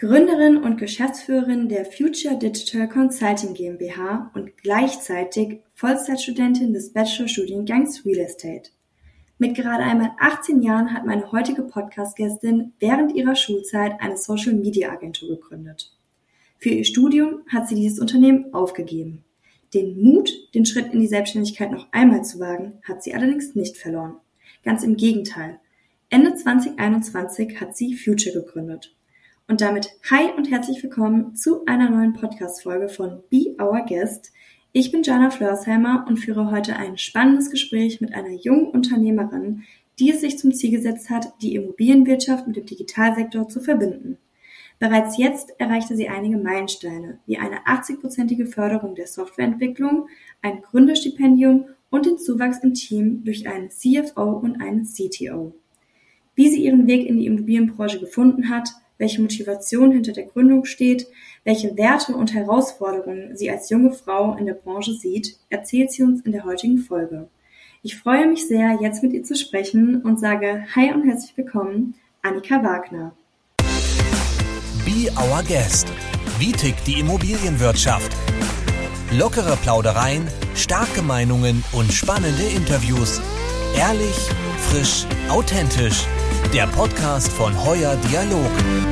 Gründerin und Geschäftsführerin der Future Digital Consulting GmbH und gleichzeitig Vollzeitstudentin des Bachelorstudiengangs Real Estate. Mit gerade einmal 18 Jahren hat meine heutige Podcast-Gästin während ihrer Schulzeit eine Social-Media-Agentur gegründet. Für ihr Studium hat sie dieses Unternehmen aufgegeben. Den Mut, den Schritt in die Selbstständigkeit noch einmal zu wagen, hat sie allerdings nicht verloren. Ganz im Gegenteil. Ende 2021 hat sie Future gegründet. Und damit hi und herzlich willkommen zu einer neuen Podcast-Folge von Be Our Guest. Ich bin Jana Flörsheimer und führe heute ein spannendes Gespräch mit einer jungen Unternehmerin, die es sich zum Ziel gesetzt hat, die Immobilienwirtschaft mit dem Digitalsektor zu verbinden. Bereits jetzt erreichte sie einige Meilensteine, wie eine 80-prozentige Förderung der Softwareentwicklung, ein Gründerstipendium und den Zuwachs im Team durch einen CFO und einen CTO. Wie sie ihren Weg in die Immobilienbranche gefunden hat, welche Motivation hinter der Gründung steht, welche Werte und Herausforderungen sie als junge Frau in der Branche sieht, erzählt sie uns in der heutigen Folge. Ich freue mich sehr, jetzt mit ihr zu sprechen und sage hi und herzlich willkommen, Annika Wagner. Be Our Guest. Wie tickt die Immobilienwirtschaft? Lockere Plaudereien, starke Meinungen und spannende Interviews. Ehrlich, frisch, authentisch. Der Podcast von Heuer Dialog.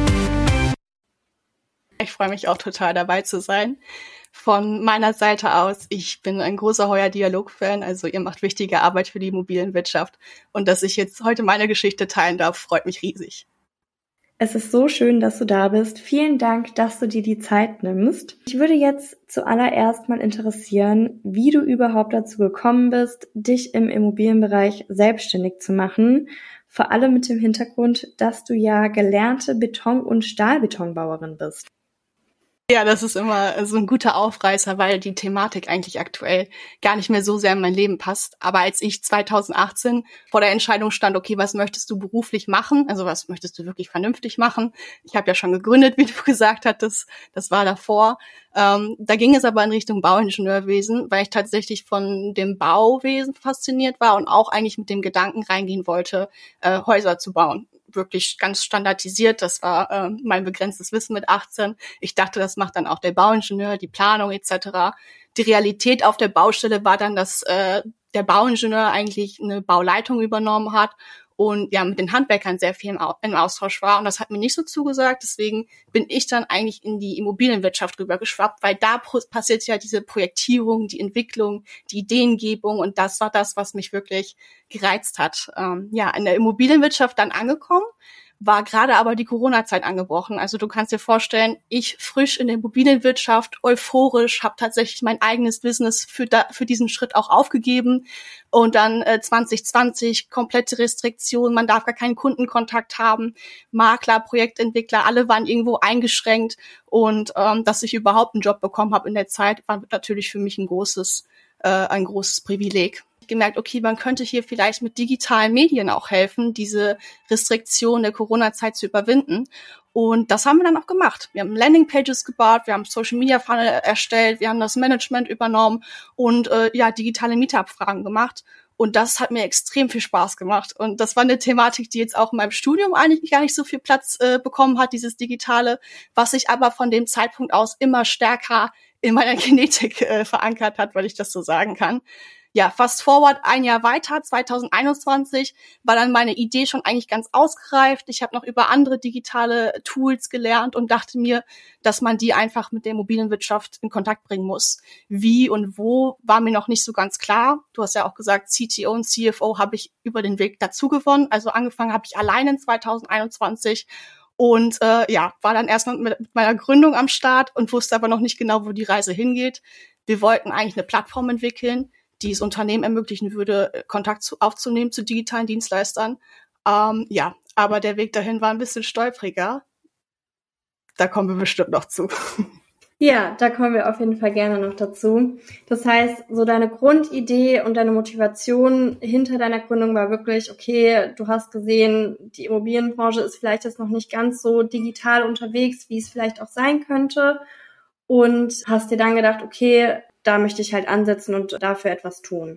Ich freue mich auch total dabei zu sein. Von meiner Seite aus, ich bin ein großer Heuer Dialog-Fan, also ihr macht wichtige Arbeit für die Immobilienwirtschaft. Und dass ich jetzt heute meine Geschichte teilen darf, freut mich riesig. Es ist so schön, dass du da bist. Vielen Dank, dass du dir die Zeit nimmst. Ich würde jetzt zuallererst mal interessieren, wie du überhaupt dazu gekommen bist, dich im Immobilienbereich selbstständig zu machen. Vor allem mit dem Hintergrund, dass du ja gelernte Beton- und Stahlbetonbauerin bist. Ja, das ist immer so ein guter Aufreißer, weil die Thematik eigentlich aktuell gar nicht mehr so sehr in mein Leben passt. Aber als ich 2018 vor der Entscheidung stand, okay, was möchtest du beruflich machen? Also was möchtest du wirklich vernünftig machen? Ich habe ja schon gegründet, wie du gesagt hattest. Das war davor. Da ging es aber in Richtung Bauingenieurwesen, weil ich tatsächlich von dem Bauwesen fasziniert war und auch eigentlich mit dem Gedanken reingehen wollte, Häuser zu bauen. Wirklich ganz standardisiert. Das war mein begrenztes Wissen mit 18. Ich dachte, das macht dann auch der Bauingenieur, die Planung etc. Die Realität auf der Baustelle war dann, dass der Bauingenieur eigentlich eine Bauleitung übernommen hat und ja mit den Handwerkern sehr viel im Austausch war. Und das hat mir nicht so zugesagt. Deswegen bin ich dann eigentlich in die Immobilienwirtschaft rübergeschwappt, weil da passiert ja diese Projektierung, die Entwicklung, die Ideengebung. Und das war das, was mich wirklich gereizt hat. In der Immobilienwirtschaft dann angekommen, war gerade aber die Corona-Zeit angebrochen. Also du kannst dir vorstellen, ich frisch in der Immobilienwirtschaft, euphorisch, habe tatsächlich mein eigenes Business für diesen Schritt auch aufgegeben. Und dann 2020 komplette Restriktion, man darf gar keinen Kundenkontakt haben. Makler, Projektentwickler, alle waren irgendwo eingeschränkt. Und dass ich überhaupt einen Job bekommen habe in der Zeit, war natürlich für mich ein großes Privileg. Gemerkt, okay, man könnte hier vielleicht mit digitalen Medien auch helfen, diese Restriktion der Corona-Zeit zu überwinden. Und das haben wir dann auch gemacht. Wir haben Landingpages gebaut, wir haben Social-Media-Funnel erstellt, wir haben das Management übernommen und digitale Mieterabfragen gemacht. Und das hat mir extrem viel Spaß gemacht. Und das war eine Thematik, die jetzt auch in meinem Studium eigentlich gar nicht so viel Platz bekommen hat, dieses Digitale, was sich aber von dem Zeitpunkt aus immer stärker in meiner Genetik verankert hat, weil ich das so sagen kann. Ja, fast forward ein Jahr weiter, 2021, war dann meine Idee schon eigentlich ganz ausgereift. Ich habe noch über andere digitale Tools gelernt und dachte mir, dass man die einfach mit der Immobilienwirtschaft in Kontakt bringen muss. Wie und wo war mir noch nicht so ganz klar. Du hast ja auch gesagt, CTO und CFO habe ich über den Weg dazu gewonnen. Also angefangen habe ich allein in 2021 und war dann erstmal mit meiner Gründung am Start und wusste aber noch nicht genau, wo die Reise hingeht. Wir wollten eigentlich eine Plattform entwickeln, die es Unternehmen ermöglichen würde, Kontakt aufzunehmen zu digitalen Dienstleistern. Aber der Weg dahin war ein bisschen stolpriger. Da kommen wir bestimmt noch zu. Ja, da kommen wir auf jeden Fall gerne noch dazu. Das heißt, so deine Grundidee und deine Motivation hinter deiner Gründung war wirklich, okay, du hast gesehen, die Immobilienbranche ist vielleicht jetzt noch nicht ganz so digital unterwegs, wie es vielleicht auch sein könnte. Und hast dir dann gedacht, okay, da möchte ich halt ansetzen und dafür etwas tun.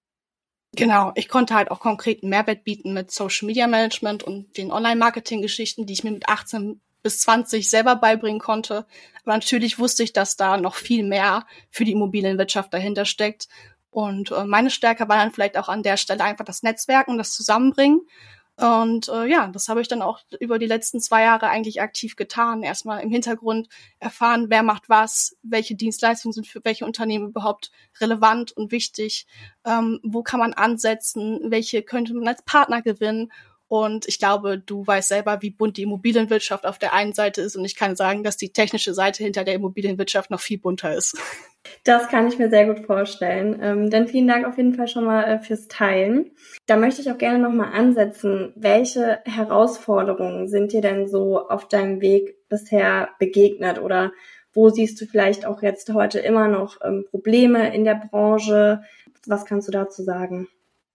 Genau, ich konnte halt auch konkreten Mehrwert bieten mit Social Media Management und den Online-Marketing-Geschichten, die ich mir mit 18 bis 20 selber beibringen konnte. Aber natürlich wusste ich, dass da noch viel mehr für die Immobilienwirtschaft dahinter steckt. Und meine Stärke war dann vielleicht auch an der Stelle einfach das Netzwerken, das Zusammenbringen. Und das habe ich dann auch über die letzten 2 Jahre eigentlich aktiv getan. Erstmal im Hintergrund erfahren, wer macht was, welche Dienstleistungen sind für welche Unternehmen überhaupt relevant und wichtig, wo kann man ansetzen, welche könnte man als Partner gewinnen. Und ich glaube, du weißt selber, wie bunt die Immobilienwirtschaft auf der einen Seite ist. Und ich kann sagen, dass die technische Seite hinter der Immobilienwirtschaft noch viel bunter ist. Das kann ich mir sehr gut vorstellen. Dann vielen Dank auf jeden Fall schon mal fürs Teilen. Da möchte ich auch gerne nochmal ansetzen. Welche Herausforderungen sind dir denn so auf deinem Weg bisher begegnet? Oder wo siehst du vielleicht auch jetzt heute immer noch Probleme in der Branche? Was kannst du dazu sagen?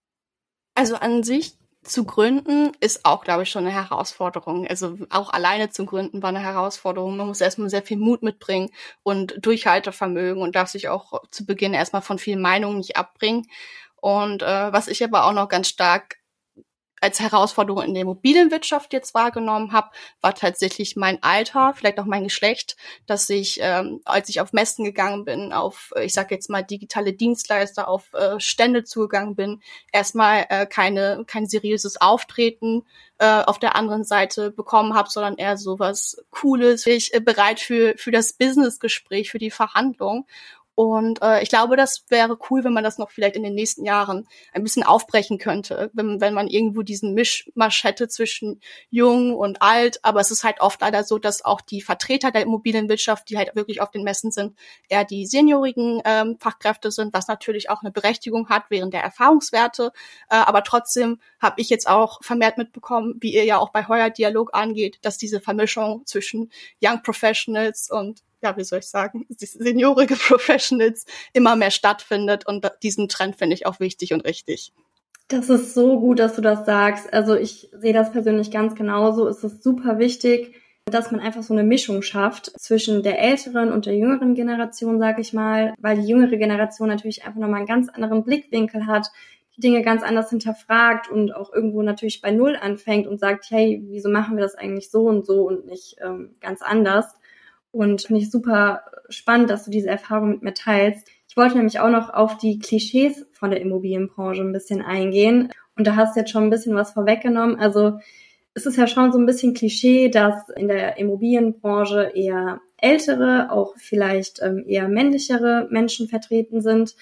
Also an sich zu gründen ist auch, glaube ich, schon eine Herausforderung. Also auch alleine zu gründen war eine Herausforderung. Man muss erstmal sehr viel Mut mitbringen und Durchhaltevermögen und darf sich auch zu Beginn erstmal von vielen Meinungen nicht abbringen. Und was ich aber auch noch ganz stark als Herausforderung in der Immobilienwirtschaft jetzt wahrgenommen habe, war tatsächlich mein Alter, vielleicht auch mein Geschlecht, dass ich, als ich auf Messen gegangen bin, auf, ich sage jetzt mal, digitale Dienstleister, auf Stände zugegangen bin, erstmal kein seriöses Auftreten auf der anderen Seite bekommen habe, sondern eher sowas Cooles, ich bereit für das Businessgespräch, für die Verhandlung. Und ich glaube, das wäre cool, wenn man das noch vielleicht in den nächsten Jahren ein bisschen aufbrechen könnte, wenn man irgendwo diesen Mischmasch hätte zwischen jung und alt. Aber es ist halt oft leider so, dass auch die Vertreter der Immobilienwirtschaft, die halt wirklich auf den Messen sind, eher die seniorigen Fachkräfte sind, was natürlich auch eine Berechtigung hat während der Erfahrungswerte. Aber trotzdem habe ich jetzt auch vermehrt mitbekommen, wie ihr ja auch bei Heuer Dialog angeht, dass diese Vermischung zwischen Young Professionals und wie soll ich sagen, seniorige Professionals immer mehr stattfindet und diesen Trend finde ich auch wichtig und richtig. Das ist so gut, dass du das sagst. Also ich sehe das persönlich ganz genauso. Es ist super wichtig, dass man einfach so eine Mischung schafft zwischen der älteren und der jüngeren Generation, sage ich mal, weil die jüngere Generation natürlich einfach nochmal einen ganz anderen Blickwinkel hat, die Dinge ganz anders hinterfragt und auch irgendwo natürlich bei Null anfängt und sagt, hey, wieso machen wir das eigentlich so und nicht ganz anders? Und finde ich super spannend, dass du diese Erfahrung mit mir teilst. Ich wollte nämlich auch noch auf die Klischees von der Immobilienbranche ein bisschen eingehen. Und da hast du jetzt schon ein bisschen was vorweggenommen. Also es ist ja schon so ein bisschen Klischee, dass in der Immobilienbranche eher ältere, auch vielleicht eher männlichere Menschen vertreten sind.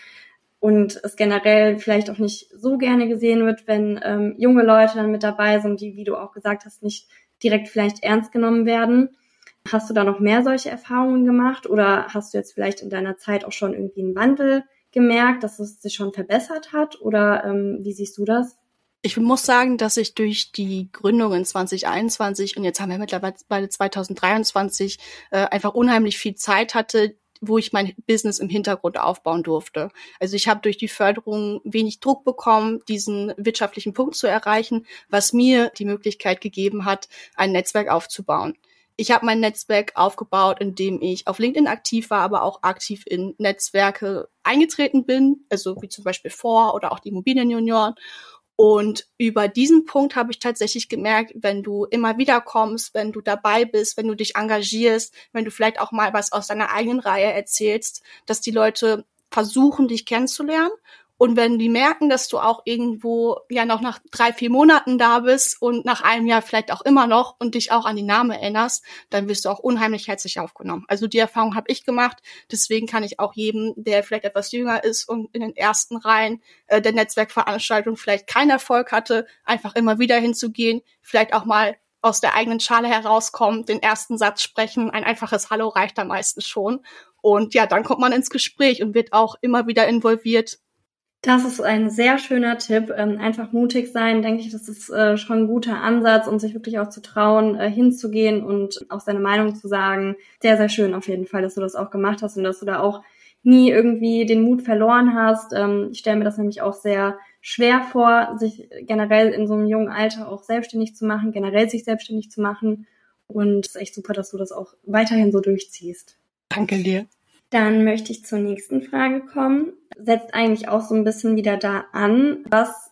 Und es generell vielleicht auch nicht so gerne gesehen wird, wenn junge Leute dann mit dabei sind, die, wie du auch gesagt hast, nicht direkt vielleicht ernst genommen werden. Hast du da noch mehr solche Erfahrungen gemacht oder hast du jetzt vielleicht in deiner Zeit auch schon irgendwie einen Wandel gemerkt, dass es sich schon verbessert hat oder wie siehst du das? Ich muss sagen, dass ich durch die Gründung in 2021 und jetzt haben wir mittlerweile 2023 einfach unheimlich viel Zeit hatte, wo ich mein Business im Hintergrund aufbauen durfte. Also ich habe durch die Förderung wenig Druck bekommen, diesen wirtschaftlichen Punkt zu erreichen, was mir die Möglichkeit gegeben hat, ein Netzwerk aufzubauen. Ich habe mein Netzwerk aufgebaut, indem ich auf LinkedIn aktiv war, aber auch aktiv in Netzwerke eingetreten bin, also wie zum Beispiel FOR oder auch die Immobilienjunioren. Und über diesen Punkt habe ich tatsächlich gemerkt, wenn du immer wieder kommst, wenn du dabei bist, wenn du dich engagierst, wenn du vielleicht auch mal was aus deiner eigenen Reihe erzählst, dass die Leute versuchen, dich kennenzulernen. Und wenn die merken, dass du auch irgendwo ja noch nach 3-4 Monaten da bist und nach einem Jahr vielleicht auch immer noch und dich auch an die Namen erinnerst, dann wirst du auch unheimlich herzlich aufgenommen. Also die Erfahrung habe ich gemacht. Deswegen kann ich auch jedem, der vielleicht etwas jünger ist und in den ersten Reihen der Netzwerkveranstaltung vielleicht keinen Erfolg hatte, einfach immer wieder hinzugehen, vielleicht auch mal aus der eigenen Schale herauskommen, den ersten Satz sprechen, ein einfaches Hallo reicht da meistens schon. Und ja, dann kommt man ins Gespräch und wird auch immer wieder involviert. Das ist ein sehr schöner Tipp. Einfach mutig sein, denke ich, das ist schon ein guter Ansatz, um sich wirklich auch zu trauen, hinzugehen und auch seine Meinung zu sagen. Sehr, sehr schön auf jeden Fall, dass du das auch gemacht hast und dass du da auch nie irgendwie den Mut verloren hast. Ich stelle mir das nämlich auch sehr schwer vor, sich generell in so einem jungen Alter auch selbstständig zu machen, generell sich selbstständig zu machen. Und es ist echt super, dass du das auch weiterhin so durchziehst. Danke dir. Dann möchte ich zur nächsten Frage kommen. Setzt eigentlich auch so ein bisschen wieder da an. Was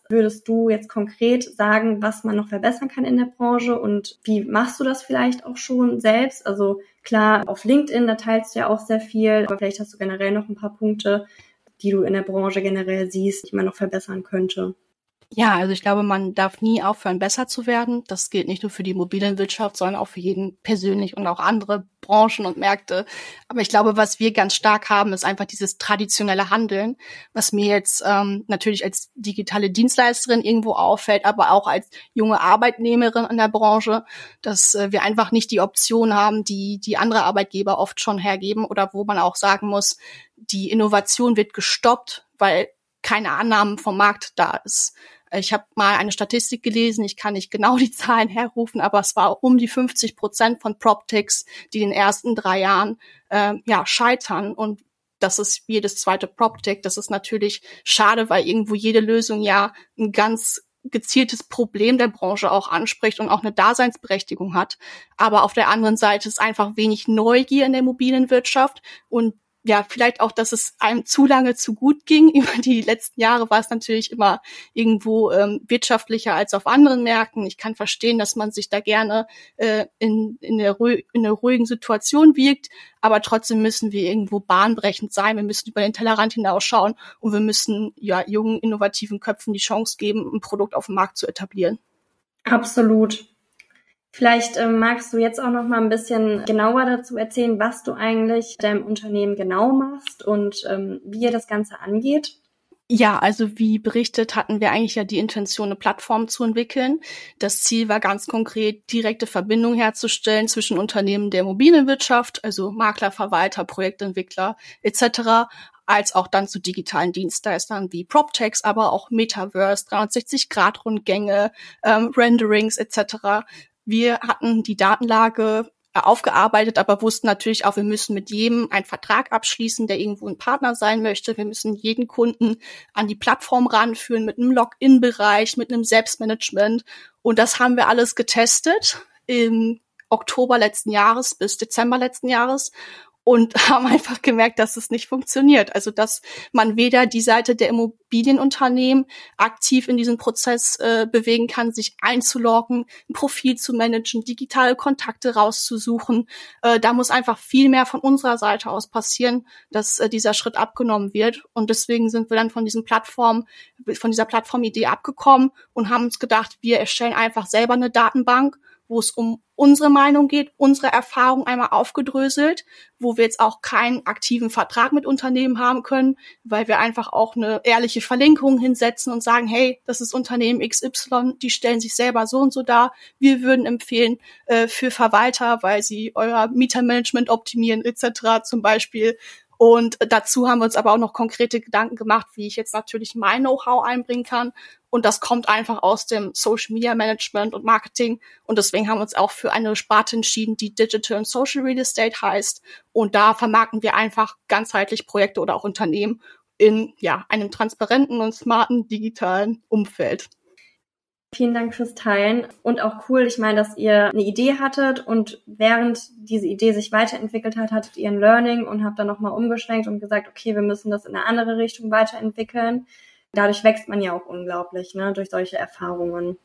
würdest du jetzt konkret sagen, was man noch verbessern kann in der Branche und wie machst du das vielleicht auch schon selbst? Also klar, auf LinkedIn, da teilst du ja auch sehr viel, aber vielleicht hast du generell noch ein paar Punkte, die du in der Branche generell siehst, die man noch verbessern könnte. Ja, also ich glaube, man darf nie aufhören, besser zu werden. Das gilt nicht nur für die Immobilienwirtschaft, sondern auch für jeden persönlich und auch andere Branchen und Märkte. Aber ich glaube, was wir ganz stark haben, ist einfach dieses traditionelle Handeln, was mir jetzt natürlich als digitale Dienstleisterin irgendwo auffällt, aber auch als junge Arbeitnehmerin in der Branche, dass wir einfach nicht die Option haben, die andere Arbeitgeber oft schon hergeben oder wo man auch sagen muss, die Innovation wird gestoppt, weil keine Annahmen vom Markt da ist. Ich habe mal eine Statistik gelesen, ich kann nicht genau die Zahlen herrufen, aber es war um die 50% von PropTechs, die in den ersten 3 Jahren scheitern. Und das ist jedes zweite PropTech. Das ist natürlich schade, weil irgendwo jede Lösung ja ein ganz gezieltes Problem der Branche auch anspricht und auch eine Daseinsberechtigung hat. Aber auf der anderen Seite ist einfach wenig Neugier in der Immobilienwirtschaft und ja, vielleicht auch, dass es einem zu lange zu gut ging. Über die letzten Jahre war es natürlich immer irgendwo wirtschaftlicher als auf anderen Märkten. Ich kann verstehen, dass man sich da gerne in einer ruhigen Situation wiegt, aber trotzdem müssen wir irgendwo bahnbrechend sein. Wir müssen über den Tellerrand hinausschauen und wir müssen ja jungen, innovativen Köpfen die Chance geben, ein Produkt auf dem Markt zu etablieren. Absolut. Vielleicht magst du jetzt auch noch mal ein bisschen genauer dazu erzählen, was du eigentlich deinem Unternehmen genau machst und wie ihr das Ganze angeht. Ja, also wie berichtet, hatten wir eigentlich ja die Intention, eine Plattform zu entwickeln. Das Ziel war ganz konkret, direkte Verbindungen herzustellen zwischen Unternehmen der Immobilienwirtschaft, also Makler, Verwalter, Projektentwickler etc., als auch dann zu digitalen Dienstleistern wie PropTechs, aber auch Metaverse, 360-Grad-Rundgänge, Renderings etc. Wir hatten die Datenlage aufgearbeitet, aber wussten natürlich auch, wir müssen mit jedem einen Vertrag abschließen, der irgendwo ein Partner sein möchte. Wir müssen jeden Kunden an die Plattform ranführen mit einem Login-Bereich, mit einem Selbstmanagement. Und das haben wir alles getestet im Oktober letzten Jahres bis Dezember letzten Jahres. Und haben einfach gemerkt, dass es nicht funktioniert. Also, dass man weder die Seite der Immobilienunternehmen aktiv in diesen Prozess bewegen kann, sich einzuloggen, ein Profil zu managen, digitale Kontakte rauszusuchen. Da muss einfach viel mehr von unserer Seite aus passieren, dass dieser Schritt abgenommen wird. Und deswegen sind wir dann von dieser Plattformidee abgekommen und haben uns gedacht, wir erstellen einfach selber eine Datenbank, wo es um unsere Meinung geht, unsere Erfahrung einmal aufgedröselt, wo wir jetzt auch keinen aktiven Vertrag mit Unternehmen haben können, weil wir einfach auch eine ehrliche Verlinkung hinsetzen und sagen, hey, das ist Unternehmen XY, die stellen sich selber so und so dar. Wir würden empfehlen für Verwalter, weil sie euer Mietermanagement optimieren etc. zum Beispiel. Und dazu haben wir uns aber auch noch konkrete Gedanken gemacht, wie ich jetzt natürlich mein Know-how einbringen kann. Und das kommt einfach aus dem Social Media Management und Marketing. Und deswegen haben wir uns auch für eine Sparte entschieden, die Digital und Social Real Estate heißt. Und da vermarkten wir einfach ganzheitlich Projekte oder auch Unternehmen in einem transparenten und smarten digitalen Umfeld. Vielen Dank fürs Teilen und auch cool, ich meine, dass ihr eine Idee hattet und während diese Idee sich weiterentwickelt hat, hattet ihr ein Learning und habt dann nochmal umgeschwenkt und gesagt, okay, wir müssen das in eine andere Richtung weiterentwickeln. Dadurch wächst man ja auch unglaublich, ne, durch solche Erfahrungen.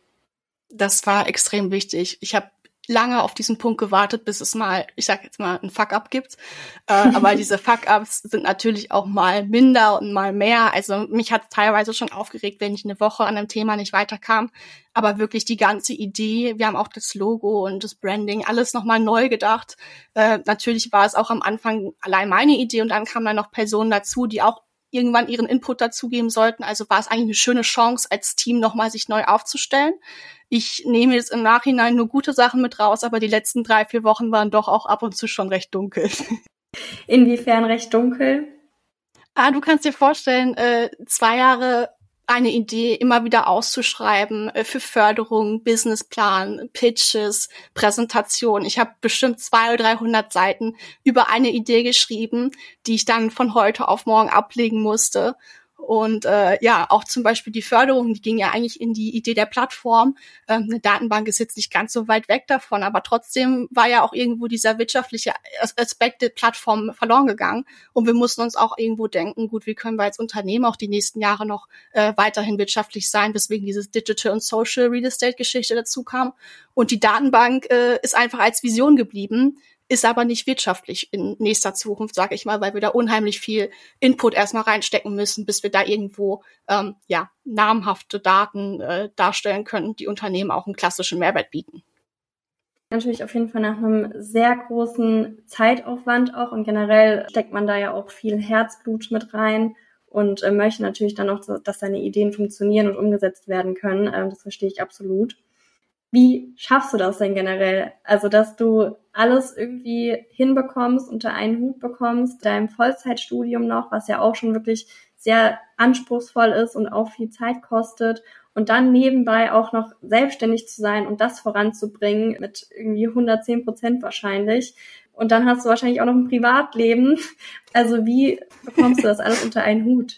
Das war extrem wichtig. Ich habe lange auf diesen Punkt gewartet, bis es mal, ich sag jetzt mal, ein Fuck-up gibt. Aber diese Fuck-ups sind natürlich auch mal minder und mal mehr. Also mich hat teilweise schon aufgeregt, wenn ich eine Woche an einem Thema nicht weiterkam. Aber wirklich die ganze Idee, wir haben auch das Logo und das Branding, alles nochmal neu gedacht. Natürlich war es auch am Anfang allein meine Idee und dann kamen dann noch Personen dazu, die auch irgendwann ihren Input dazugeben sollten. Also war es eigentlich eine schöne Chance, als Team nochmal sich neu aufzustellen. Ich nehme jetzt im Nachhinein nur gute Sachen mit raus, aber die letzten 3-4 Wochen waren doch auch ab und zu schon recht dunkel. Inwiefern recht dunkel? Du kannst dir vorstellen, 2 Jahre eine Idee immer wieder auszuschreiben für Förderung, Businessplan, Pitches, Präsentation. Ich habe bestimmt 200 oder 300 Seiten über eine Idee geschrieben, die ich dann von heute auf morgen ablegen musste. Und auch zum Beispiel die Förderung, die ging ja eigentlich in die Idee der Plattform. Eine Datenbank ist jetzt nicht ganz so weit weg davon, aber trotzdem war ja auch irgendwo dieser wirtschaftliche Aspekt der Plattform verloren gegangen. Und wir mussten uns auch irgendwo denken, gut, wie können wir als Unternehmen auch die nächsten Jahre noch weiterhin wirtschaftlich sein, weswegen dieses Digital und Social Real Estate Geschichte dazu kam. Und die Datenbank ist einfach als Vision geblieben, ist aber nicht wirtschaftlich in nächster Zukunft, sage ich mal, weil wir da unheimlich viel Input erstmal reinstecken müssen, bis wir da irgendwo namhafte Daten darstellen können, die Unternehmen auch einen klassischen Mehrwert bieten. Natürlich auf jeden Fall nach einem sehr großen Zeitaufwand auch, und generell steckt man da ja auch viel Herzblut mit rein und möchte natürlich dann auch, dass seine Ideen funktionieren und umgesetzt werden können. Das verstehe ich absolut. Wie schaffst du das denn generell? Also, dass du alles irgendwie hinbekommst, unter einen Hut bekommst, deinem Vollzeitstudium noch, was ja auch schon wirklich sehr anspruchsvoll ist und auch viel Zeit kostet, und dann nebenbei auch noch selbstständig zu sein und das voranzubringen mit irgendwie 110% wahrscheinlich. Und dann hast du wahrscheinlich auch noch ein Privatleben. Also wie bekommst du das alles unter einen Hut?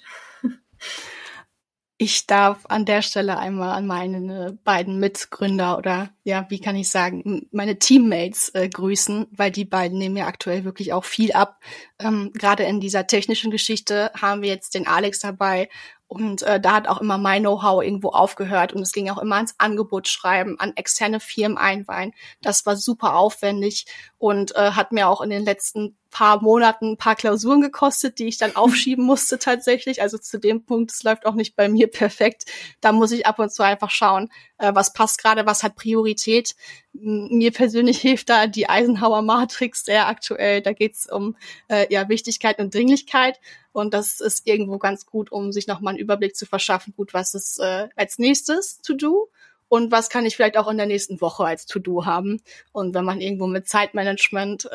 Ich darf an der Stelle einmal an meine beiden Mitgründer oder wie kann ich sagen, meine Teammates grüßen, weil die beiden nehmen mir aktuell wirklich auch viel ab. Gerade in dieser technischen Geschichte haben wir jetzt den Alex dabei, und da hat auch immer mein Know-how irgendwo aufgehört, und es ging auch immer ans Angebot schreiben, an externe Firmen einweihen. Das war super aufwendig und hat mir auch in den letzten paar Monaten ein paar Klausuren gekostet, die ich dann aufschieben musste tatsächlich. Also zu dem Punkt, es läuft auch nicht bei mir perfekt. Da muss ich ab und zu einfach schauen, was passt gerade, was hat Priorität. Mir persönlich hilft da die Eisenhower Matrix sehr aktuell. Da geht's um Wichtigkeit und Dringlichkeit. Und das ist irgendwo ganz gut, um sich nochmal einen Überblick zu verschaffen. Gut, was ist als nächstes To-Do? Und was kann ich vielleicht auch in der nächsten Woche als To-Do haben? Und wenn man irgendwo mit Zeitmanagement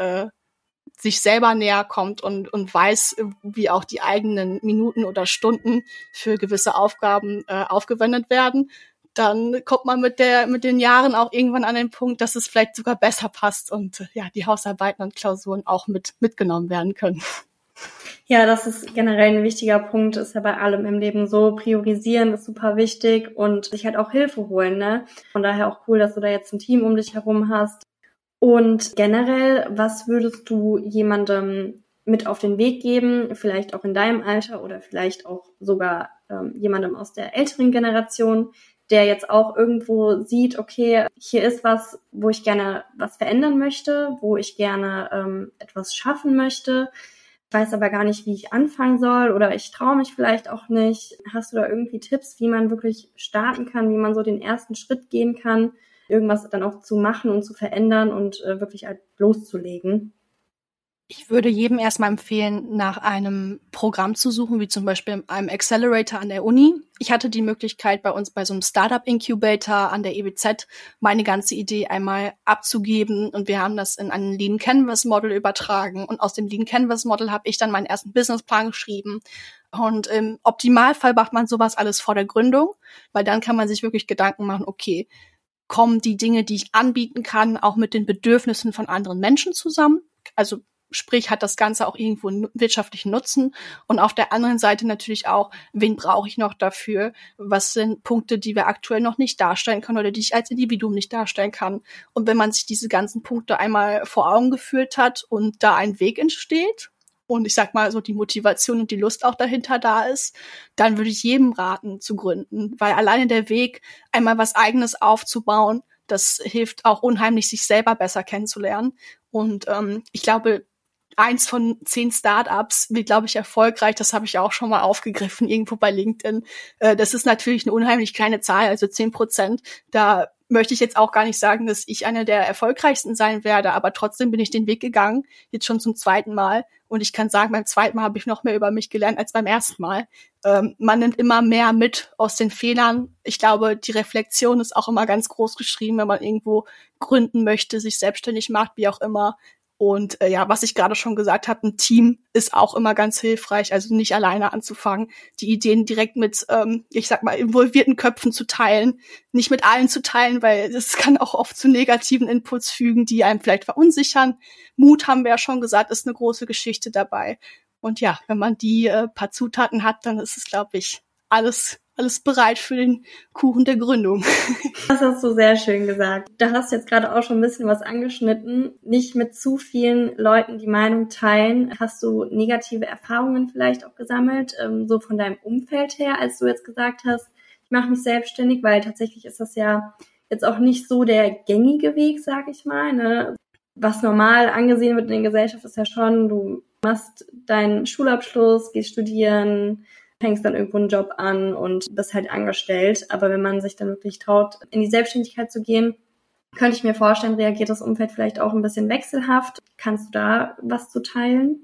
sich selber näher kommt und weiß, wie auch die eigenen Minuten oder Stunden für gewisse Aufgaben aufgewendet werden, dann kommt man mit den Jahren auch irgendwann an den Punkt, dass es vielleicht sogar besser passt und die Hausarbeiten und Klausuren auch mitgenommen werden können. Ja, das ist generell ein wichtiger Punkt, ist ja bei allem im Leben so. Priorisieren ist super wichtig und sich halt auch Hilfe holen, ne? Von daher auch cool, dass du da jetzt ein Team um dich herum hast. Und generell, was würdest du jemandem mit auf den Weg geben, vielleicht auch in deinem Alter oder vielleicht auch sogar jemandem aus der älteren Generation, der jetzt auch irgendwo sieht, okay, hier ist was, wo ich gerne was verändern möchte, wo ich gerne etwas schaffen möchte, ich weiß aber gar nicht, wie ich anfangen soll, oder ich traue mich vielleicht auch nicht. Hast du da irgendwie Tipps, wie man wirklich starten kann, wie man so den ersten Schritt gehen kann, irgendwas dann auch zu machen und zu verändern und wirklich halt loszulegen? Ich würde jedem erstmal empfehlen, nach einem Programm zu suchen, wie zum Beispiel einem Accelerator an der Uni. Ich hatte die Möglichkeit, bei uns bei so einem Startup-Incubator an der EBZ meine ganze Idee einmal abzugeben, und wir haben das in ein Lean Canvas Model übertragen, und aus dem Lean Canvas Model habe ich dann meinen ersten Businessplan geschrieben. Und im Optimalfall macht man sowas alles vor der Gründung, weil dann kann man sich wirklich Gedanken machen, okay, kommen die Dinge, die ich anbieten kann, auch mit den Bedürfnissen von anderen Menschen zusammen? Also sprich, hat das Ganze auch irgendwo einen wirtschaftlichen Nutzen? Und auf der anderen Seite natürlich auch, wen brauche ich noch dafür? Was sind Punkte, die wir aktuell noch nicht darstellen können oder die ich als Individuum nicht darstellen kann? Und wenn man sich diese ganzen Punkte einmal vor Augen geführt hat und da ein Weg entsteht und ich sag mal so die Motivation und die Lust auch dahinter da ist, dann würde ich jedem raten zu gründen, weil alleine der Weg, einmal was Eigenes aufzubauen, das hilft auch unheimlich, sich selber besser kennenzulernen. Und ich glaube, 1 von 10 Startups wird, glaube ich, erfolgreich. Das habe ich auch schon mal aufgegriffen, irgendwo bei LinkedIn. Das ist natürlich eine unheimlich kleine Zahl, also 10%. Da möchte ich jetzt auch gar nicht sagen, dass ich eine der erfolgreichsten sein werde, aber trotzdem bin ich den Weg gegangen, jetzt schon zum 2. Mal. Und ich kann sagen, beim 2. Mal habe ich noch mehr über mich gelernt als beim 1. Mal. Man nimmt immer mehr mit aus den Fehlern. Ich glaube, die Reflexion ist auch immer ganz groß geschrieben, wenn man irgendwo gründen möchte, sich selbstständig macht, wie auch immer. Und was ich gerade schon gesagt habe, ein Team ist auch immer ganz hilfreich, also nicht alleine anzufangen, die Ideen direkt mit, involvierten Köpfen zu teilen, nicht mit allen zu teilen, weil das kann auch oft zu negativen Inputs fügen, die einem vielleicht verunsichern. Mut, haben wir ja schon gesagt, ist eine große Geschichte dabei. Und ja, wenn man die paar Zutaten hat, dann ist es, glaube ich, alles bereit für den Kuchen der Gründung. Das hast du sehr schön gesagt. Da hast du jetzt gerade auch schon ein bisschen was angeschnitten. Nicht mit zu vielen Leuten die Meinung teilen. Hast du negative Erfahrungen vielleicht auch gesammelt, so von deinem Umfeld her, als du jetzt gesagt hast, ich mache mich selbstständig, weil tatsächlich ist das ja jetzt auch nicht so der gängige Weg, sag ich mal, ne? Was normal angesehen wird in der Gesellschaft ist ja schon, du machst deinen Schulabschluss, gehst studieren, fängst dann irgendwo einen Job an und bist halt angestellt. Aber wenn man sich dann wirklich traut, in die Selbstständigkeit zu gehen, könnte ich mir vorstellen, reagiert das Umfeld vielleicht auch ein bisschen wechselhaft. Kannst du da was zu teilen?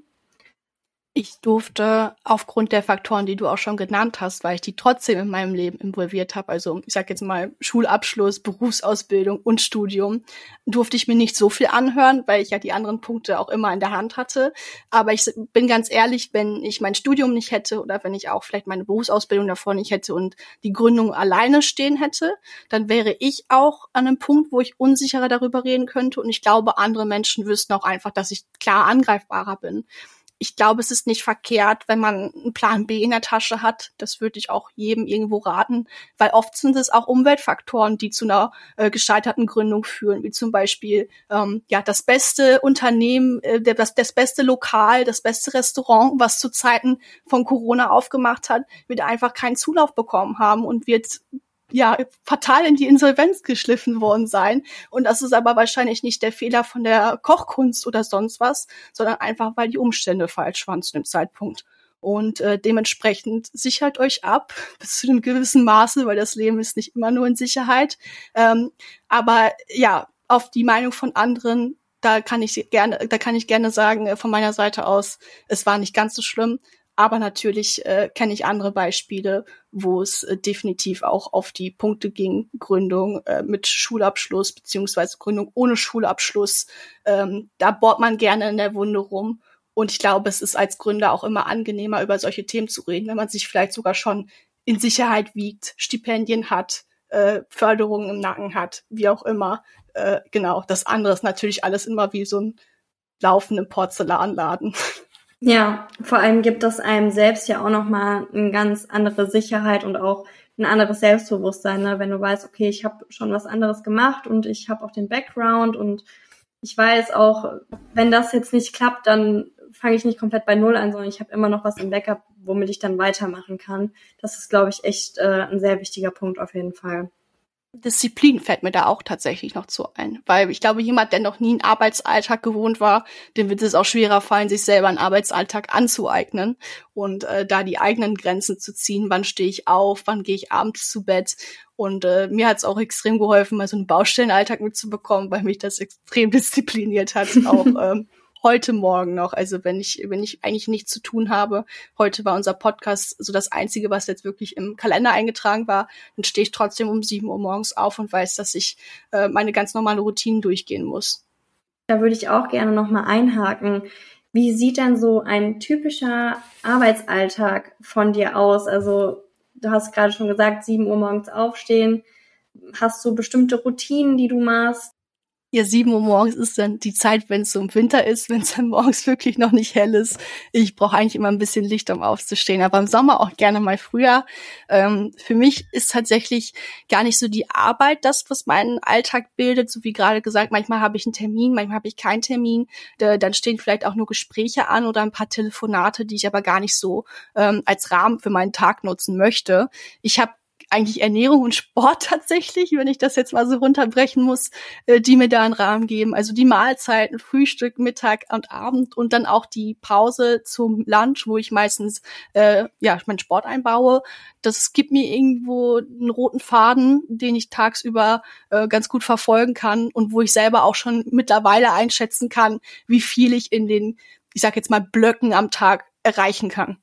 Ich durfte aufgrund der Faktoren, die du auch schon genannt hast, weil ich die trotzdem in meinem Leben involviert habe, also ich sag jetzt mal Schulabschluss, Berufsausbildung und Studium, durfte ich mir nicht so viel anhören, weil ich ja die anderen Punkte auch immer in der Hand hatte. Aber ich bin ganz ehrlich, wenn ich mein Studium nicht hätte oder wenn ich auch vielleicht meine Berufsausbildung davor nicht hätte und die Gründung alleine stehen hätte, dann wäre ich auch an einem Punkt, wo ich unsicherer darüber reden könnte. Und ich glaube, andere Menschen wüssten auch einfach, dass ich klar angreifbarer bin. Ich glaube, es ist nicht verkehrt, wenn man einen Plan B in der Tasche hat. Das würde ich auch jedem irgendwo raten, weil oft sind es auch Umweltfaktoren, die zu einer gescheiterten Gründung führen, wie zum Beispiel das beste Unternehmen, das beste Lokal, das beste Restaurant, was zu Zeiten von Corona aufgemacht hat, wird einfach keinen Zulauf bekommen haben und wird fatal in die Insolvenz geschliffen worden sein. Und das ist aber wahrscheinlich nicht der Fehler von der Kochkunst oder sonst was, sondern einfach, weil die Umstände falsch waren zu dem Zeitpunkt. Und dementsprechend sichert euch ab bis zu einem gewissen Maße, weil das Leben ist nicht immer nur in Sicherheit. Aber ja, auf die Meinung von anderen, da kann ich gerne sagen, von meiner Seite aus, es war nicht ganz so schlimm. Aber natürlich kenne ich andere Beispiele, wo es definitiv auch auf die Punkte ging, Gründung mit Schulabschluss beziehungsweise Gründung ohne Schulabschluss. Da bohrt man gerne in der Wunde rum. Und ich glaube, es ist als Gründer auch immer angenehmer, über solche Themen zu reden, wenn man sich vielleicht sogar schon in Sicherheit wiegt, Stipendien hat, Förderungen im Nacken hat, wie auch immer. Genau, das andere ist natürlich alles immer wie so ein laufenden Porzellanladen. Ja, vor allem gibt das einem selbst ja auch nochmal eine ganz andere Sicherheit und auch ein anderes Selbstbewusstsein, ne? Wenn du weißt, okay, ich habe schon was anderes gemacht und ich habe auch den Background und ich weiß auch, wenn das jetzt nicht klappt, dann fange ich nicht komplett bei Null an, sondern ich habe immer noch was im Backup, womit ich dann weitermachen kann. Das ist, glaube ich, echt ein sehr wichtiger Punkt auf jeden Fall. Disziplin fällt mir da auch tatsächlich noch zu ein. Weil ich glaube, jemand, der noch nie einen Arbeitsalltag gewohnt war, dem wird es auch schwerer fallen, sich selber einen Arbeitsalltag anzueignen und da die eigenen Grenzen zu ziehen. Wann stehe ich auf? Wann gehe ich abends zu Bett? Und mir hat es auch extrem geholfen, mal so einen Baustellenalltag mitzubekommen, weil mich das extrem diszipliniert hat, auch heute Morgen noch, also wenn ich eigentlich nichts zu tun habe, heute war unser Podcast so das Einzige, was jetzt wirklich im Kalender eingetragen war, dann stehe ich trotzdem um 7 Uhr morgens auf und weiß, dass ich meine ganz normale Routine durchgehen muss. Da würde ich auch gerne nochmal einhaken. Wie sieht denn so ein typischer Arbeitsalltag von dir aus? Also du hast gerade schon gesagt, 7 Uhr morgens aufstehen. Hast du bestimmte Routinen, die du machst? Ja, 7 Uhr morgens ist dann die Zeit, wenn es so im Winter ist, wenn es dann morgens wirklich noch nicht hell ist. Ich brauche eigentlich immer ein bisschen Licht, um aufzustehen, aber im Sommer auch gerne mal früher. Für mich ist tatsächlich gar nicht so die Arbeit das, was meinen Alltag bildet, so wie gerade gesagt, manchmal habe ich einen Termin, manchmal habe ich keinen Termin. Dann stehen vielleicht auch nur Gespräche an oder ein paar Telefonate, die ich aber gar nicht so als Rahmen für meinen Tag nutzen möchte. Ich habe eigentlich Ernährung und Sport tatsächlich, wenn ich das jetzt mal so runterbrechen muss, die mir da einen Rahmen geben. Also die Mahlzeiten, Frühstück, Mittag und Abend und dann auch die Pause zum Lunch, wo ich meistens meinen Sport einbaue. Das gibt mir irgendwo einen roten Faden, den ich tagsüber ganz gut verfolgen kann und wo ich selber auch schon mittlerweile einschätzen kann, wie viel ich in den, ich sag jetzt mal, Blöcken am Tag erreichen kann.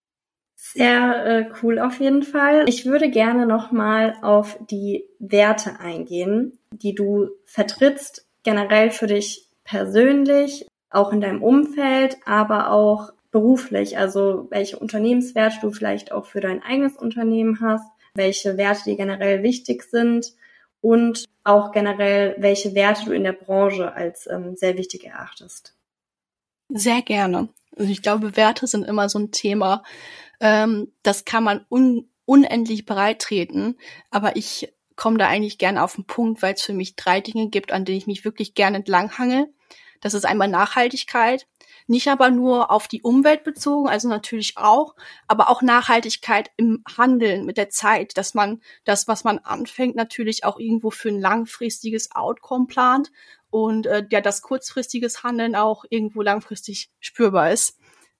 Sehr cool auf jeden Fall. Ich würde gerne nochmal auf die Werte eingehen, die du vertrittst, generell für dich persönlich, auch in deinem Umfeld, aber auch beruflich. Also welche Unternehmenswerte du vielleicht auch für dein eigenes Unternehmen hast, welche Werte dir generell wichtig sind und auch generell, welche Werte du in der Branche als sehr wichtig erachtest. Sehr gerne. Also ich glaube, Werte sind immer so ein Thema, das kann man unendlich breit treten, aber ich komme da eigentlich gerne auf den Punkt, weil es für mich 3 Dinge gibt, an denen ich mich wirklich gerne entlanghangel. Das ist einmal Nachhaltigkeit, nicht aber nur auf die Umwelt bezogen, also natürlich auch, aber auch Nachhaltigkeit im Handeln mit der Zeit, dass man das, was man anfängt, natürlich auch irgendwo für ein langfristiges Outcome plant und das kurzfristiges Handeln auch irgendwo langfristig spürbar ist.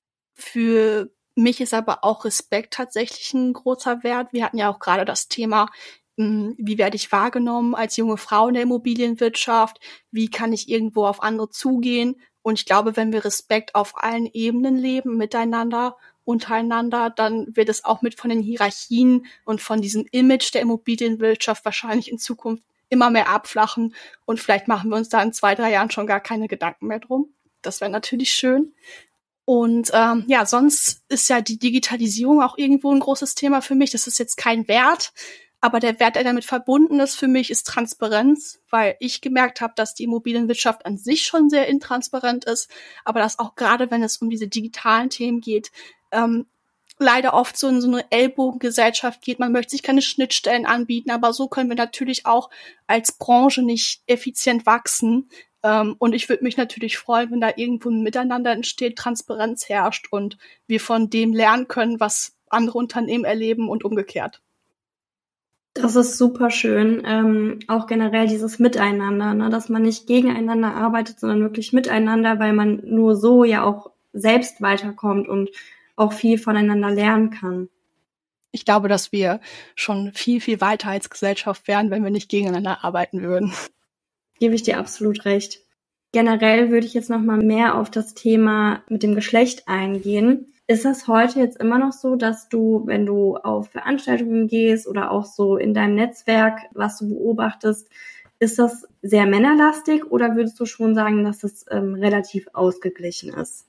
Für mich ist aber auch Respekt tatsächlich ein großer Wert. Wir hatten ja auch gerade das Thema, wie werde ich wahrgenommen als junge Frau in der Immobilienwirtschaft? Wie kann ich irgendwo auf andere zugehen? Und ich glaube, wenn wir Respekt auf allen Ebenen leben, miteinander, untereinander, dann wird es auch mit von den Hierarchien und von diesem Image der Immobilienwirtschaft wahrscheinlich in Zukunft immer mehr abflachen. Und vielleicht machen wir uns da in 2, 3 Jahren schon gar keine Gedanken mehr drum. Das wäre natürlich schön. Und sonst ist ja die Digitalisierung auch irgendwo ein großes Thema für mich. Das ist jetzt kein Wert, aber der Wert, der damit verbunden ist für mich, ist Transparenz, weil ich gemerkt habe, dass die Immobilienwirtschaft an sich schon sehr intransparent ist, aber dass auch gerade, wenn es um diese digitalen Themen geht, leider oft so in so eine Ellbogengesellschaft geht. Man möchte sich keine Schnittstellen anbieten, aber so können wir natürlich auch als Branche nicht effizient wachsen. Und ich würde mich natürlich freuen, wenn da irgendwo ein Miteinander entsteht, Transparenz herrscht und wir von dem lernen können, was andere Unternehmen erleben und umgekehrt. Das ist super schön. Auch generell dieses Miteinander, ne? Dass man nicht gegeneinander arbeitet, sondern wirklich miteinander, weil man nur so ja auch selbst weiterkommt und auch viel voneinander lernen kann. Ich glaube, dass wir schon viel, viel weiter als Gesellschaft wären, wenn wir nicht gegeneinander arbeiten würden. Gebe ich dir absolut recht. Generell würde ich jetzt noch mal mehr auf das Thema mit dem Geschlecht eingehen. Ist das heute jetzt immer noch so, dass du, wenn du auf Veranstaltungen gehst oder auch so in deinem Netzwerk, was du beobachtest, ist das sehr männerlastig oder würdest du schon sagen, dass es relativ ausgeglichen ist?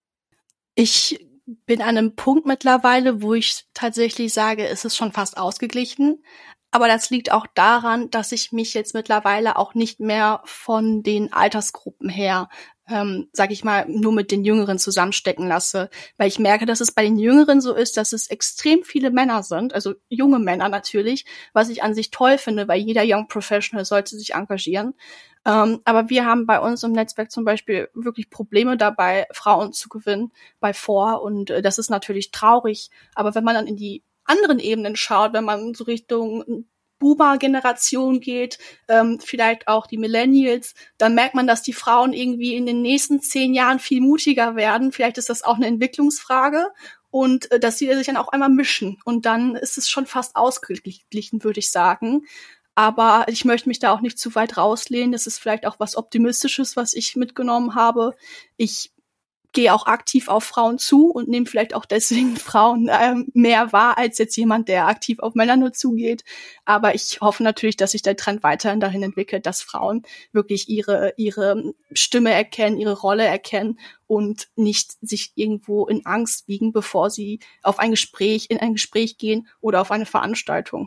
Ich bin an einem Punkt mittlerweile, wo ich tatsächlich sage, es ist schon fast ausgeglichen. Aber das liegt auch daran, dass ich mich jetzt mittlerweile auch nicht mehr von den Altersgruppen her, sag ich mal, nur mit den Jüngeren zusammenstecken lasse. Weil ich merke, dass es bei den Jüngeren so ist, dass es extrem viele Männer sind, also junge Männer natürlich, was ich an sich toll finde, weil jeder Young Professional sollte sich engagieren. Aber wir haben bei uns im Netzwerk zum Beispiel wirklich Probleme dabei, Frauen zu gewinnen bei FOR und das ist natürlich traurig. Aber wenn man dann in die anderen Ebenen schaut, wenn man so Richtung Boomer-Generation geht, vielleicht auch die Millennials, dann merkt man, dass die Frauen irgendwie in den nächsten 10 Jahren viel mutiger werden. Vielleicht ist das auch eine Entwicklungsfrage und dass sie sich dann auch einmal mischen. Und dann ist es schon fast ausgeglichen, würde ich sagen. Aber ich möchte mich da auch nicht zu weit rauslehnen. Das ist vielleicht auch was Optimistisches, was ich mitgenommen habe. Ich gehe auch aktiv auf Frauen zu und nehme vielleicht auch deswegen Frauen mehr wahr als jetzt jemand, der aktiv auf Männer nur zugeht. Aber ich hoffe natürlich, dass sich der Trend weiterhin dahin entwickelt, dass Frauen wirklich ihre Stimme erkennen, ihre Rolle erkennen und nicht sich irgendwo in Angst wiegen, bevor sie in ein Gespräch gehen oder auf eine Veranstaltung.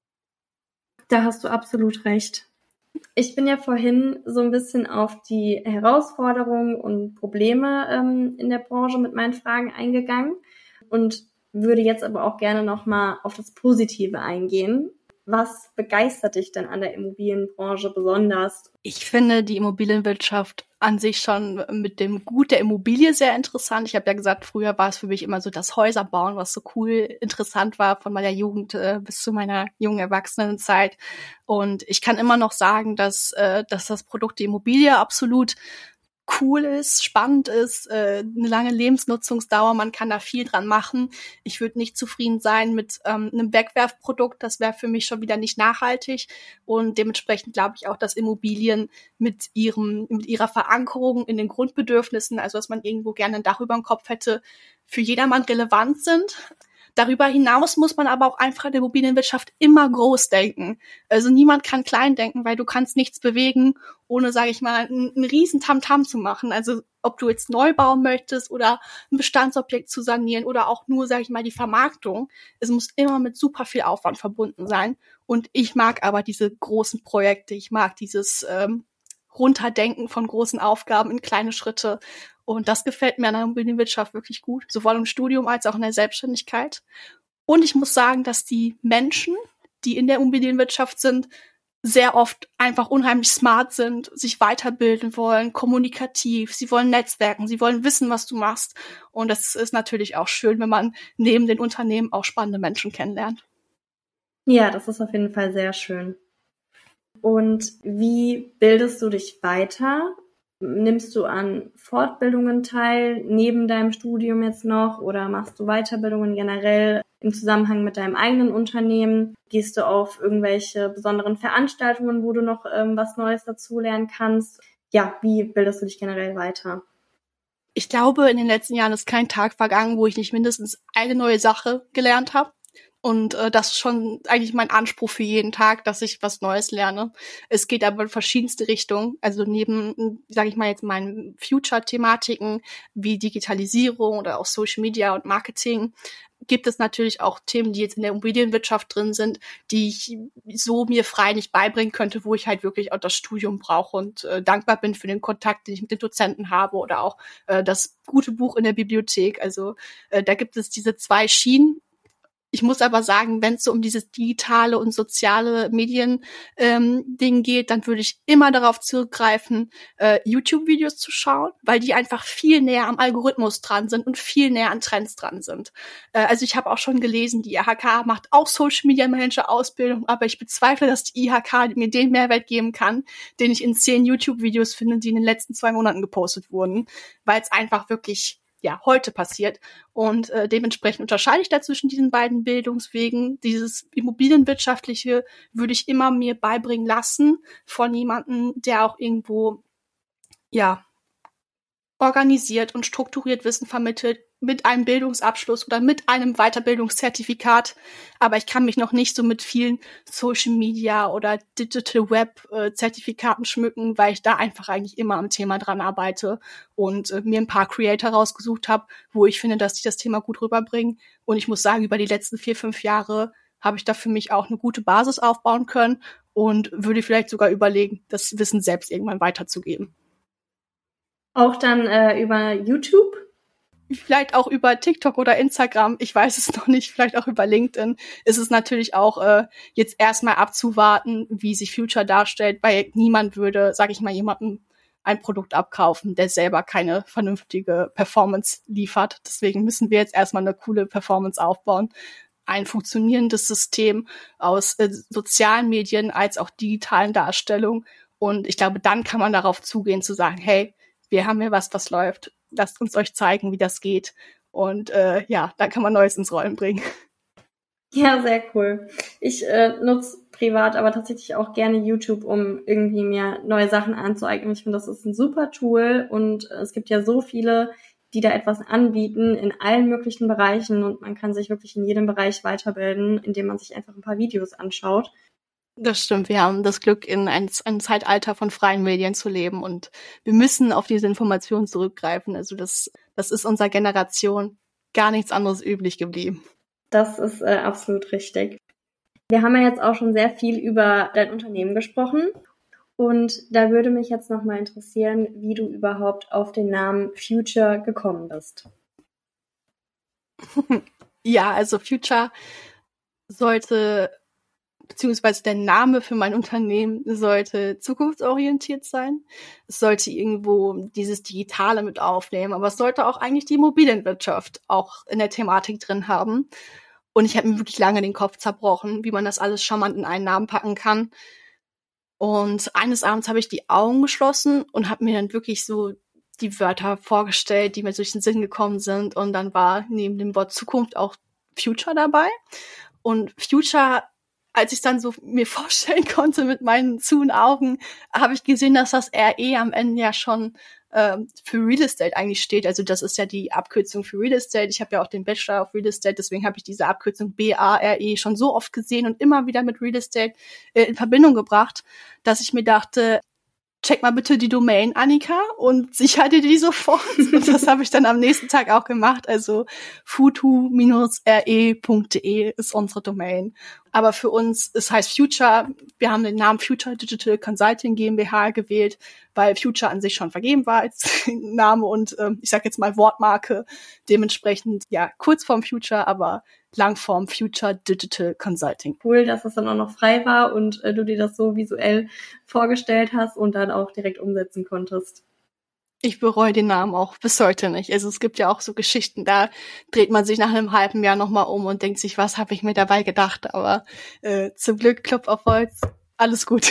Da hast du absolut recht. Ich bin ja vorhin so ein bisschen auf die Herausforderungen und Probleme in der Branche mit meinen Fragen eingegangen und würde jetzt aber auch gerne nochmal auf das Positive eingehen. Was begeistert dich denn an der Immobilienbranche besonders? Ich finde die Immobilienwirtschaft an sich schon mit dem Gut der Immobilie sehr interessant. Ich habe ja gesagt, früher war es für mich immer so das Häuserbauen, was so cool interessant war von meiner Jugend bis zu meiner jungen Erwachsenenzeit. Und ich kann immer noch sagen, dass das Produkt die Immobilie absolut cool ist, spannend ist, eine lange Lebensnutzungsdauer, man kann da viel dran machen. Ich würde nicht zufrieden sein mit einem Wegwerfprodukt, das wäre für mich schon wieder nicht nachhaltig und dementsprechend glaube ich auch, dass Immobilien mit ihrer Verankerung in den Grundbedürfnissen, also dass man irgendwo gerne ein Dach über dem Kopf hätte, für jedermann relevant sind. Darüber hinaus muss man aber auch einfach in der Immobilienwirtschaft immer groß denken. Also niemand kann klein denken, weil du kannst nichts bewegen, ohne, sage ich mal, einen riesen Tamtam zu machen. Also ob du jetzt neu bauen möchtest oder ein Bestandsobjekt zu sanieren oder auch nur, sage ich mal, die Vermarktung. Es muss immer mit super viel Aufwand verbunden sein. Und ich mag aber diese großen Projekte. Ich mag dieses Runterdenken von großen Aufgaben in kleine Schritte. Und das gefällt mir an der Immobilienwirtschaft wirklich gut, sowohl im Studium als auch in der Selbstständigkeit. Und ich muss sagen, dass die Menschen, die in der Immobilienwirtschaft sind, sehr oft einfach unheimlich smart sind, sich weiterbilden wollen, kommunikativ, sie wollen netzwerken, sie wollen wissen, was du machst. Und das ist natürlich auch schön, wenn man neben den Unternehmen auch spannende Menschen kennenlernt. Ja, das ist auf jeden Fall sehr schön. Und wie bildest du dich weiter? Nimmst du an Fortbildungen teil, neben deinem Studium jetzt noch, oder machst du Weiterbildungen generell im Zusammenhang mit deinem eigenen Unternehmen? Gehst du auf irgendwelche besonderen Veranstaltungen, wo du noch was Neues dazulernen kannst? Ja, wie bildest du dich generell weiter? Ich glaube, in den letzten Jahren ist kein Tag vergangen, wo ich nicht mindestens eine neue Sache gelernt habe. Und das ist schon eigentlich mein Anspruch für jeden Tag, dass ich was Neues lerne. Es geht aber in verschiedenste Richtungen. Also neben, sage ich mal jetzt, meinen Future-Thematiken wie Digitalisierung oder auch Social Media und Marketing, gibt es natürlich auch Themen, die jetzt in der Immobilienwirtschaft drin sind, die ich so mir frei nicht beibringen könnte, wo ich halt wirklich auch das Studium brauche und dankbar bin für den Kontakt, den ich mit den Dozenten habe, oder auch das gute Buch in der Bibliothek. Also da gibt es diese zwei Schienen. Ich muss aber sagen, wenn es so um dieses digitale und soziale Medien-Ding geht, dann würde ich immer darauf zurückgreifen, YouTube-Videos zu schauen, weil die einfach viel näher am Algorithmus dran sind und viel näher an Trends dran sind. Also ich habe auch schon gelesen, die IHK macht auch Social-Media-Manager-Ausbildung, aber ich bezweifle, dass die IHK mir den Mehrwert geben kann, den ich in 10 YouTube-Videos finde, die in den letzten 2 Monaten gepostet wurden, weil es einfach wirklich heute passiert. Und dementsprechend unterscheide ich da zwischen diesen beiden Bildungswegen. Dieses Immobilienwirtschaftliche würde ich immer mir beibringen lassen von jemandem, der auch irgendwo organisiert und strukturiert Wissen vermittelt, mit einem Bildungsabschluss oder mit einem Weiterbildungszertifikat. Aber ich kann mich noch nicht so mit vielen Social Media oder Digital Web Zertifikaten schmücken, weil ich da einfach eigentlich immer am Thema dran arbeite und mir ein paar Creator rausgesucht habe, wo ich finde, dass die das Thema gut rüberbringen. Und ich muss sagen, über die letzten 4-5 Jahre habe ich da für mich auch eine gute Basis aufbauen können und würde vielleicht sogar überlegen, das Wissen selbst irgendwann weiterzugeben. Auch dann über YouTube? Vielleicht auch über TikTok oder Instagram, ich weiß es noch nicht, vielleicht auch über LinkedIn. Ist es natürlich auch jetzt erstmal abzuwarten, wie sich Future darstellt, weil niemand würde, sage ich mal, jemandem ein Produkt abkaufen, der selber keine vernünftige Performance liefert. Deswegen müssen wir jetzt erstmal eine coole Performance aufbauen. Ein funktionierendes System aus sozialen Medien als auch digitalen Darstellungen. Und ich glaube, dann kann man darauf zugehen, zu sagen, hey, wir haben hier was läuft. Lasst uns euch zeigen, wie das geht. Und dann kann man Neues ins Rollen bringen. Ja, sehr cool. Ich nutze privat aber tatsächlich auch gerne YouTube, um irgendwie mir neue Sachen anzueignen. Ich finde, das ist ein super Tool und es gibt ja so viele, die da etwas anbieten in allen möglichen Bereichen und man kann sich wirklich in jedem Bereich weiterbilden, indem man sich einfach ein paar Videos anschaut. Das stimmt, wir haben das Glück, in ein Zeitalter von freien Medien zu leben und wir müssen auf diese Informationen zurückgreifen. Also das ist unserer Generation gar nichts anderes üblich geblieben. Das ist absolut richtig. Wir haben ja jetzt auch schon sehr viel über dein Unternehmen gesprochen und da würde mich jetzt nochmal interessieren, wie du überhaupt auf den Namen Future gekommen bist. Ja, also Future beziehungsweise der Name für mein Unternehmen sollte zukunftsorientiert sein. Es sollte irgendwo dieses Digitale mit aufnehmen, aber es sollte auch eigentlich die Immobilienwirtschaft auch in der Thematik drin haben. Und ich habe mir wirklich lange den Kopf zerbrochen, wie man das alles charmant in einen Namen packen kann. Und eines Abends habe ich die Augen geschlossen und habe mir dann wirklich so die Wörter vorgestellt, die mir durch den Sinn gekommen sind. Und dann war neben dem Wort Zukunft auch Future dabei. Und Future, als ich dann so mir vorstellen konnte mit meinen zu Augen, habe ich gesehen, dass das RE am Ende ja schon für Real Estate eigentlich steht. Also das ist ja die Abkürzung für Real Estate. Ich habe ja auch den Bachelor of Real Estate, deswegen habe ich diese Abkürzung BARE schon so oft gesehen und immer wieder mit Real Estate in Verbindung gebracht, dass ich mir dachte, check mal bitte die Domain, Annika, und sichere die sofort. Und das habe ich dann am nächsten Tag auch gemacht. Also futu-re.de ist unsere Domain. Aber für uns, es heißt Future, wir haben den Namen Future Digital Consulting GmbH gewählt, weil Future an sich schon vergeben war als Name und ich sag jetzt mal Wortmarke. Dementsprechend, ja, kurz vorm Future, aber Langform Future Digital Consulting. Cool, dass das dann auch noch frei war und du dir das so visuell vorgestellt hast und dann auch direkt umsetzen konntest. Ich bereue den Namen auch bis heute nicht. Also es gibt ja auch so Geschichten, da dreht man sich nach einem halben Jahr nochmal um und denkt sich, was habe ich mir dabei gedacht? Aber zum Glück, Klopf auf Holz, alles gut.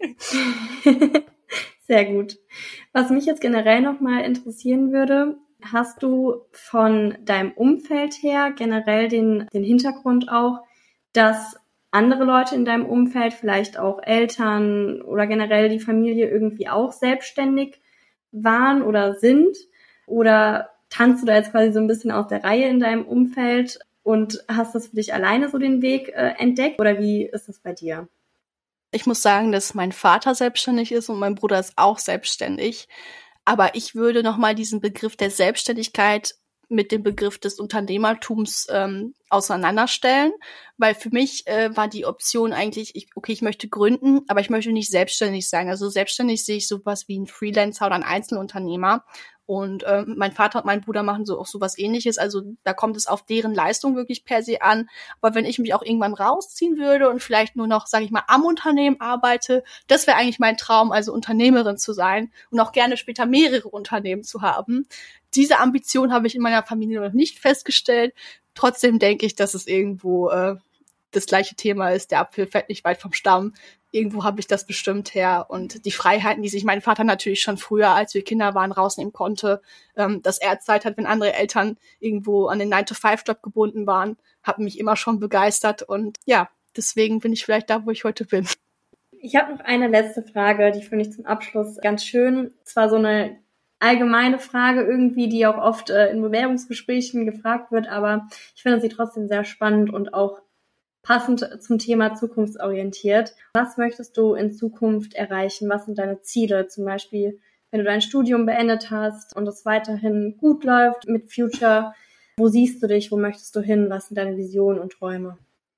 Sehr gut. Was mich jetzt generell nochmal interessieren würde, hast du von deinem Umfeld her generell den Hintergrund auch, dass andere Leute in deinem Umfeld, vielleicht auch Eltern oder generell die Familie irgendwie auch selbstständig waren oder sind? Oder tanzt du da jetzt quasi so ein bisschen aus der Reihe in deinem Umfeld und hast das für dich alleine so den Weg entdeckt? Oder wie ist das bei dir? Ich muss sagen, dass mein Vater selbstständig ist und mein Bruder ist auch selbstständig. Aber ich würde nochmal diesen Begriff der Selbstständigkeit mit dem Begriff des Unternehmertums auseinanderstellen, weil für mich war die Option eigentlich, ich möchte gründen, aber ich möchte nicht selbstständig sein. Also selbstständig sehe ich sowas wie ein Freelancer oder ein Einzelunternehmer. Und mein Vater und mein Bruder machen so auch sowas Ähnliches. Also da kommt es auf deren Leistung wirklich per se an. Aber wenn ich mich auch irgendwann rausziehen würde und vielleicht nur noch, sage ich mal, am Unternehmen arbeite, das wäre eigentlich mein Traum, also Unternehmerin zu sein und auch gerne später mehrere Unternehmen zu haben. Diese Ambition habe ich in meiner Familie noch nicht festgestellt. Trotzdem denke ich, dass es irgendwo das gleiche Thema ist. Der Apfel fällt nicht weit vom Stamm. Irgendwo habe ich das bestimmt her. Und die Freiheiten, die sich mein Vater natürlich schon früher, als wir Kinder waren, rausnehmen konnte, dass er Zeit hat, wenn andere Eltern irgendwo an den 9-to-5-Job gebunden waren, hat mich immer schon begeistert. Und ja, deswegen bin ich vielleicht da, wo ich heute bin. Ich habe noch eine letzte Frage, die finde ich zum Abschluss ganz schön. Zwar so eine allgemeine Frage irgendwie, die auch oft in Bewerbungsgesprächen gefragt wird, aber ich finde sie trotzdem sehr spannend und auch passend zum Thema zukunftsorientiert. Was möchtest du in Zukunft erreichen? Was sind deine Ziele? Zum Beispiel, wenn du dein Studium beendet hast und es weiterhin gut läuft mit Future, wo siehst du dich? Wo möchtest du hin? Was sind deine Visionen und Träume?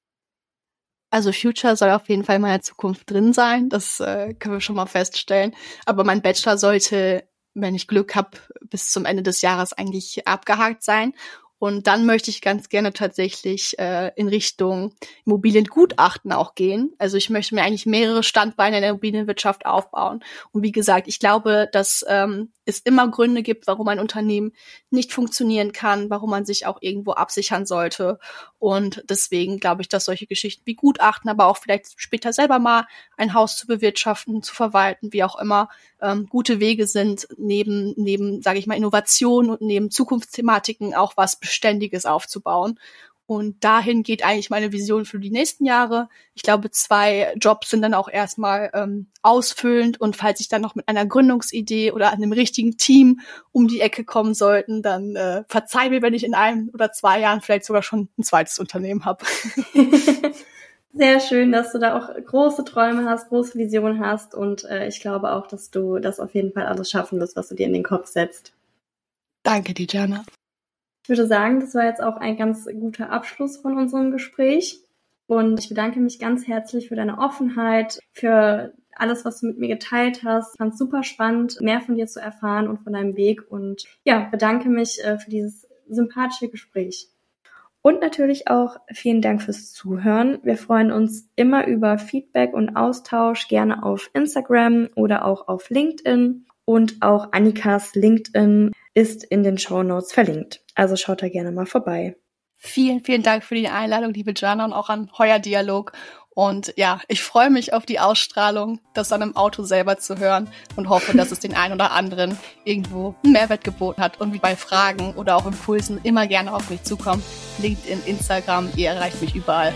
Also Future soll auf jeden Fall in meiner Zukunft drin sein. Das können wir schon mal feststellen. Aber mein Bachelor sollte, wenn ich Glück habe, bis zum Ende des Jahres eigentlich abgehakt sein. Und dann möchte ich ganz gerne tatsächlich in Richtung Immobiliengutachten auch gehen. Also ich möchte mir eigentlich mehrere Standbeine in der Immobilienwirtschaft aufbauen. Und wie gesagt, ich glaube, dass es immer Gründe gibt, warum ein Unternehmen nicht funktionieren kann, warum man sich auch irgendwo absichern sollte. Und deswegen glaube ich, dass solche Geschichten wie Gutachten, aber auch vielleicht später selber mal ein Haus zu bewirtschaften, zu verwalten, wie auch immer, gute Wege sind, neben, sage ich mal, Innovation und neben Zukunftsthematiken auch was Beständiges aufzubauen. Und dahin geht eigentlich meine Vision für die nächsten Jahre. Ich glaube, 2 Jobs sind dann auch erstmal ausfüllend. Und falls ich dann noch mit einer Gründungsidee oder einem richtigen Team um die Ecke kommen sollten, dann verzeih mir, wenn ich in 1 oder 2 Jahren vielleicht sogar schon ein zweites Unternehmen habe. Sehr schön, dass du da auch große Träume hast, große Visionen hast. Und ich glaube auch, dass du das auf jeden Fall alles schaffen wirst, was du dir in den Kopf setzt. Danke, Dijana. Ich würde sagen, das war jetzt auch ein ganz guter Abschluss von unserem Gespräch. Und ich bedanke mich ganz herzlich für deine Offenheit, für alles, was du mit mir geteilt hast. Ich fand es super spannend, mehr von dir zu erfahren und von deinem Weg. Und ja, bedanke mich für dieses sympathische Gespräch. Und natürlich auch vielen Dank fürs Zuhören. Wir freuen uns immer über Feedback und Austausch, gerne auf Instagram oder auch auf LinkedIn. Und auch Annikas LinkedIn ist in den Shownotes verlinkt. Also schaut da gerne mal vorbei. Vielen, vielen Dank für die Einladung, liebe Jana, und auch an Heuer Dialog. Und ja, ich freue mich auf die Ausstrahlung, das dann im Auto selber zu hören und hoffe, dass es den einen oder anderen irgendwo einen Mehrwert geboten hat. Und wie bei Fragen oder auch Impulsen immer gerne auf mich zukommen. LinkedIn, Instagram, ihr erreicht mich überall.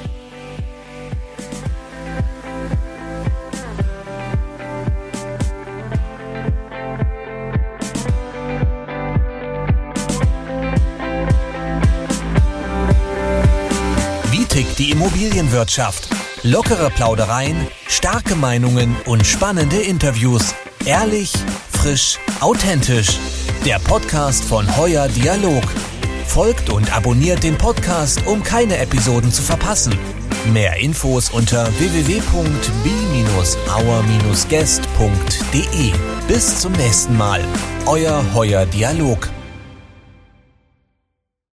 Wie tickt die Immobilienwirtschaft? Lockere Plaudereien, starke Meinungen und spannende Interviews. Ehrlich, frisch, authentisch. Der Podcast von Heuer Dialog. Folgt und abonniert den Podcast, um keine Episoden zu verpassen. Mehr Infos unter www.b-our-guest.de. Bis zum nächsten Mal. Euer Heuer Dialog.